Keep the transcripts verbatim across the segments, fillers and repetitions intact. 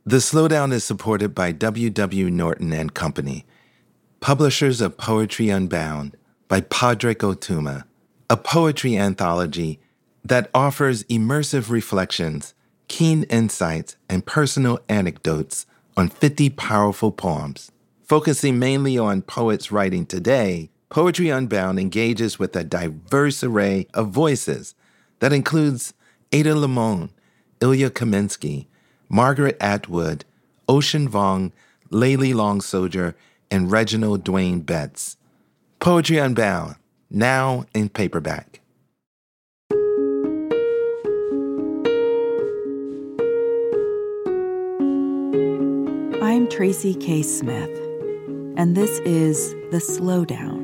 The Slowdown is supported by W W. Norton and Company, publishers of Poetry Unbound by Padraig Ó Tuama, a poetry anthology that offers immersive reflections, keen insights, and personal anecdotes on fifty powerful poems. Focusing mainly on poets writing today, Poetry Unbound engages with a diverse array of voices that includes Ada Limon, Ilya Kaminsky, Margaret Atwood, Ocean Vuong, Layli Long Soldier, and Reginald Dwayne Betts. Poetry Unbound, now in paperback. I'm Tracy K. Smith, and this is The Slowdown.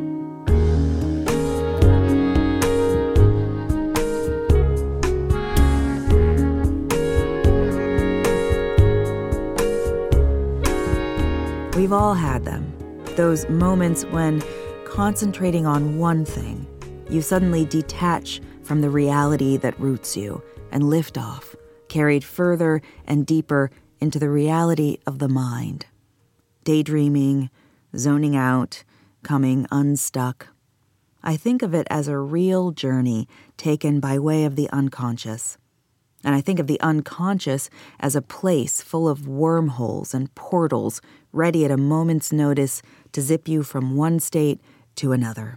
We've all had them, those moments when, concentrating on one thing, you suddenly detach from the reality that roots you and lift off, carried further and deeper into the reality of the mind. Daydreaming, zoning out, coming unstuck. I think of it as a real journey taken by way of the unconscious. And I think of the unconscious as a place full of wormholes and portals ready at a moment's notice to zip you from one state to another.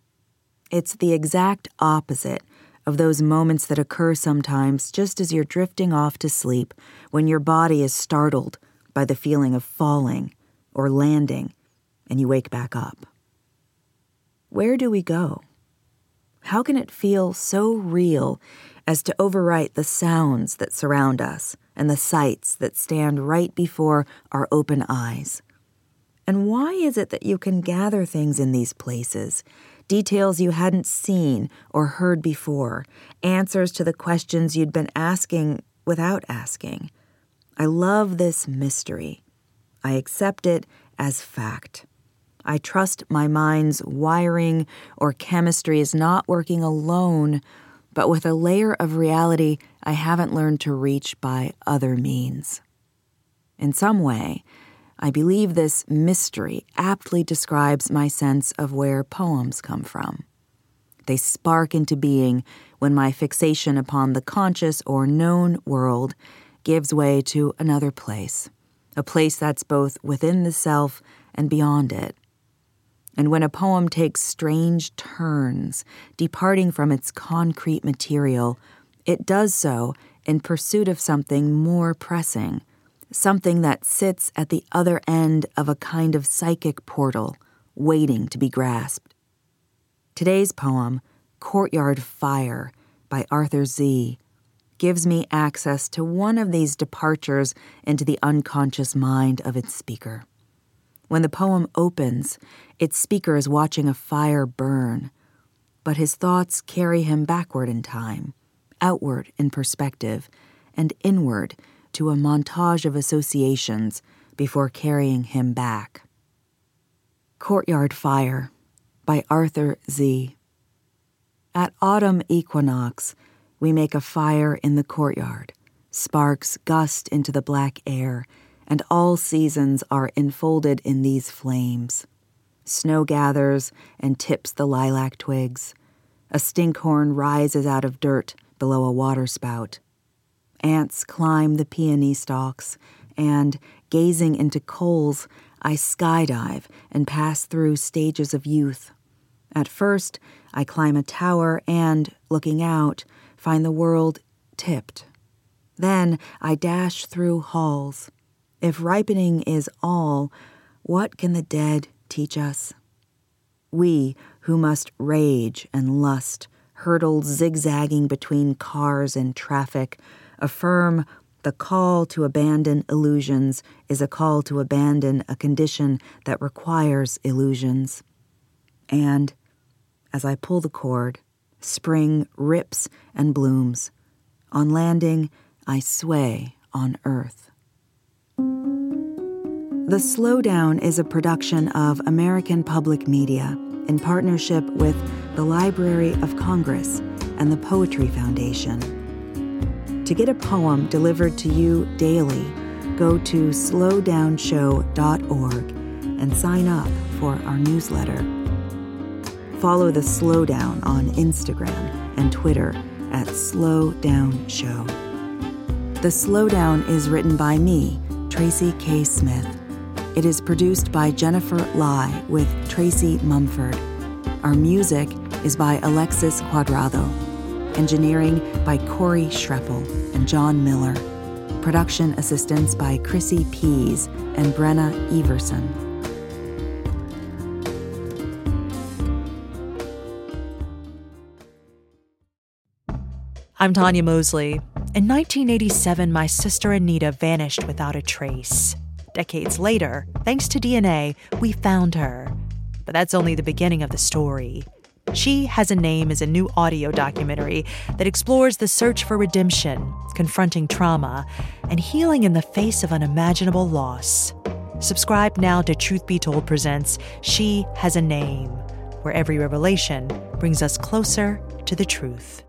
It's the exact opposite of those moments that occur sometimes just as you're drifting off to sleep when your body is startled by the feeling of falling or landing and you wake back up. Where do we go? How can it feel so real as to overwrite the sounds that surround us and the sights that stand right before our open eyes? And why is it that you can gather things in these places, details you hadn't seen or heard before, answers to the questions you'd been asking without asking? I love this mystery. I accept it as fact. I trust my mind's wiring or chemistry is not working alone, but with a layer of reality I haven't learned to reach by other means. In some way, I believe this mystery aptly describes my sense of where poems come from. They spark into being when my fixation upon the conscious or known world gives way to another place, a place that's both within the self and beyond it. And when a poem takes strange turns, departing from its concrete material, it does so in pursuit of something more pressing, something that sits at the other end of a kind of psychic portal, waiting to be grasped. Today's poem, Courtyard Fire by Arthur Z., gives me access to one of these departures into the unconscious mind of its speaker. When the poem opens, its speaker is watching a fire burn, but his thoughts carry him backward in time, outward in perspective, and inward to a montage of associations before carrying him back. Courtyard Fire by Arthur Z. At autumn equinox, we make a fire in the courtyard. Sparks gust into the black air, and all seasons are enfolded in these flames. Snow gathers and tips the lilac twigs. A stinkhorn rises out of dirt below a waterspout. Ants climb the peony stalks, and, gazing into coals, I skydive and pass through stages of youth. At first, I climb a tower and, looking out, find the world tipped. Then I dash through halls. If ripening is all, what can the dead teach us? We, who must rage and lust, hurtle zigzagging between cars and traffic, affirm the call to abandon illusions is a call to abandon a condition that requires illusions. And, as I pull the cord, spring rips and blooms. On landing, I sway on earth. The Slowdown is a production of American Public Media in partnership with the Library of Congress and the Poetry Foundation. To get a poem delivered to you daily, go to slow down show dot org and sign up for our newsletter. Follow the Slowdown on Instagram and Twitter at slowdownshow. The Slowdown is written by me, Tracy K. Smith. It is produced by Jennifer Lai with Tracy Mumford. Our music is by Alexis Cuadrado. Engineering by Corey Schreppel and John Miller. Production assistance by Chrissy Pease and Brenna Everson. I'm Tanya Mosley. In nineteen eighty-seven, my sister Anita vanished without a trace. Decades later, thanks to D N A, we found her. But that's only the beginning of the story. She Has a Name is a new audio documentary that explores the search for redemption, confronting trauma, and healing in the face of unimaginable loss. Subscribe now to Truth Be Told presents She Has a Name, where every revelation brings us closer to the truth.